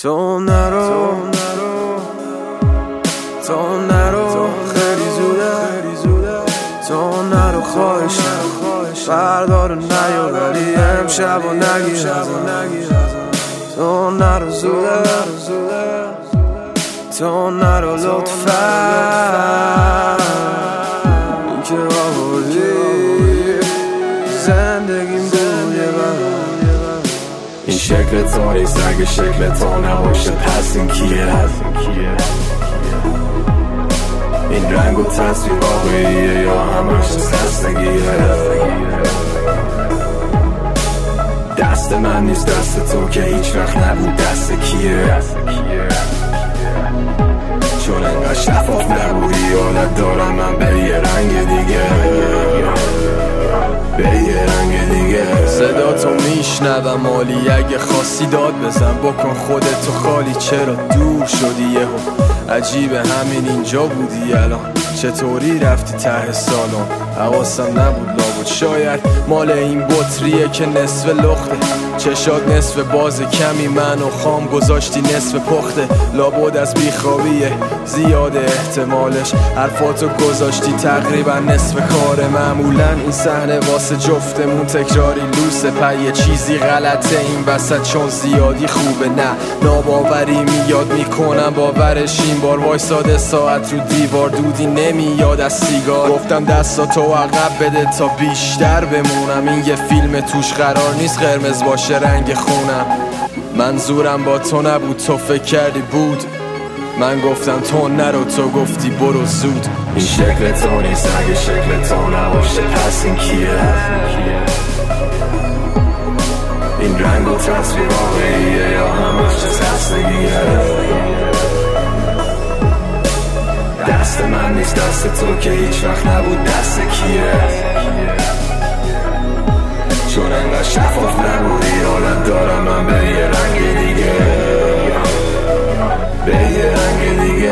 تو نرو خیلی زوده تو نرو خواهشم فردا رو نیار ولی امشب و نگیر تو نرو زوده تو نرو لطفا این که آوردی زندگیم بود یه این شکل تو نیست اگه شکل تو نباشه پس این کیه این رنگ و تصویر واقعیه یا همش خستگیه دست من نیست دست تو که هیچ وقت نبود دست کیه چون انقدر شفاف نبودی حالت دارم من به یه رنگ دیگه به یه رنگ دیگه صدا تو میشنوم مالی اگه خواستی داد بزن بکن خودتو خالی چرا دور شدی یهو عجیبه همین اینجا بودی الان چطوری رفتی ته سالن حواسم نبود لابد شاید مال این بطریه که نصف لخته چشات نصف باز کمی منو خام گذاشتی نصف پخته لابد از بیخوابیه زیاده احتمالش حرفاتو گذاشتی تقریبا نصف کار معمولا این صحنه واسه جفتمون تکراری لوسه پی چیزی غلطه این وسط چون زیادی خوبه نه ناباوری میاد میکنم باورش این بار وایساده ساعت رو دیوار دودی نمیاد از سیگار گفتم دستاتو عقب بده تا بیشتر بمونم این یه فیلم توش قرار نیست قرمز باشه رنگ خونم منظورم با تو نبود تو فکر کردی بود من گفتم تو نرو تو گفتی برو زود این شکل تو نیست اگه شکل تو نباشه پس این کیه این رنگ و تصویر واقعیه یا همش خستگیه دست من نیست دست تو که هیچ وقت نبود دست کیه چون انقدر شفاف نبودی حالت دارم من به یه رنگ دیگه به یه رنگ دیگه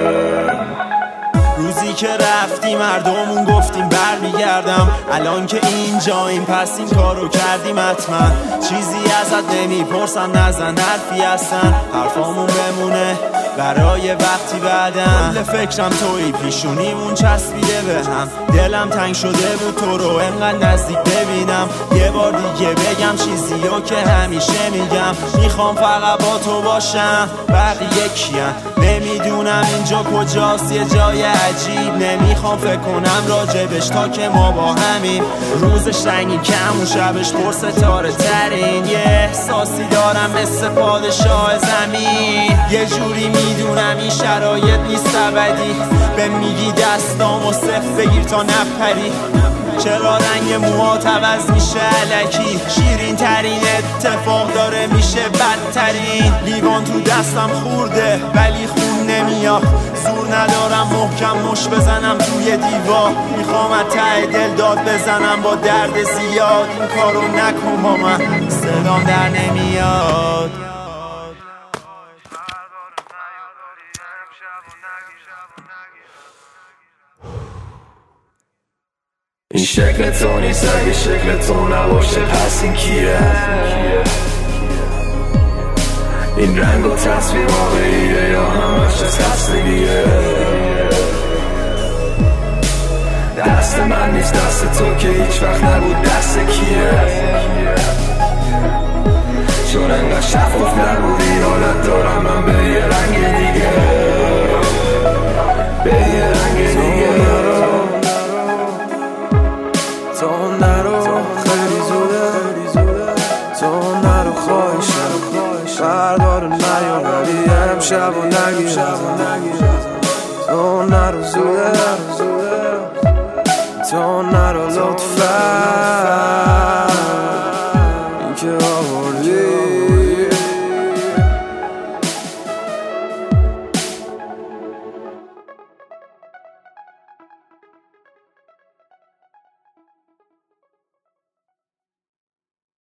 روزی که رفتی مردمون گفتیم برمیگردم الان که اینجاییم پس این کارو کردیم حتما چیزی ازت نمیپرسن نزن حرفی هستن حرفامون بمونه برای وقتی بعدم کل فکرم توی پیشونیمون چسبیده به هم دلم تنگ شده بود تو رو انقدر نزدیک ببینم یه بار دیگه بگم چیزیو که همیشه میگم میخوام فقط با تو باشم بقیه کیم نمیدونم اینجا کجاست یه جای عجیب نمیخوام فکر کنم راجبش تا که ما با همیم روزش رنگی کم و شبش پر ستاره ترین یه احساسی دارم مثل پادشاه زمین یه جوری میدونم این شرایط نیست ابدی به میگی دستامو صفر بگیر تا نپری چرا رنگ موهات عوض میشه الکی شیرین ترین اتفاق داره میشه بدترین لیوان تو دستم خورده ولی خون نمیاد زور ندارم محکم مش بزنم توی دیوار میخوام از ته دل داد بزنم با درد زیاد این کارو نکن با من صدام در نمیاد این شکل تو نیست اگه شکل تو نباشه پس این کیه این رنگ و تصویر واقعیه یا همش خستگیه دست من نیست دست تو که هیچ وقت نبود دست کیه چون انقدر شفاف نبودی حالت دارم من به یه رنگ دیگه به یه رنگ دیگه تو نرو خیلی زوده تو نرو خواهشم فردا رو نیار ولی امشب و نگیر تو نرو زوده تو نرو لطفا